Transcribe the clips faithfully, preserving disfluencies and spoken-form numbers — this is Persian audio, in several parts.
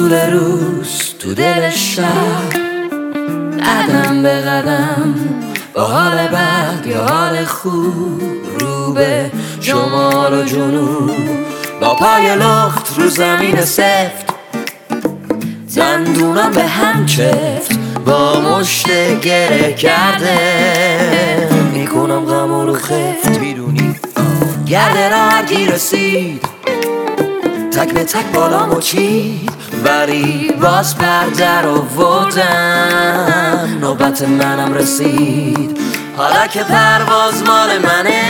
طول روز تو دل شب، قدم به قدم با حال بد یا حال خوب، رو به شمال و جنوب با پای لخت رو زمین سفت، دندونم به هم چفت با مشت گره کرده، میکنم غم رو خفت. میدونی گرده را هرکی رسید تک به تک بالامو چید، ولی باز پردر آوردم، نوبت منم رسید. حالا که پرواز مال منه،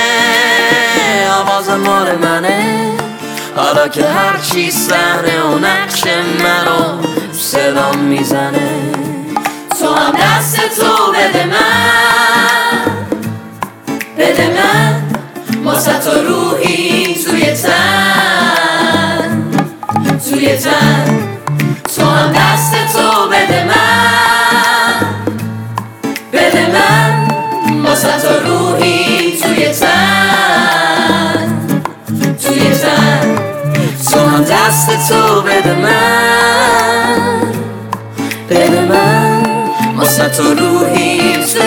آواز مال منه، حالا که هرچی صحنه و نقش منو صدام میزنه، تو هم دست تو بده من، بده من واسه تو روحی توی تن، توی تن. تو هم دست تو بده من، بده من واسه تو روحی توی تن، توی تن. تو هم دست تو بده من، بده من واسه تو روحی توی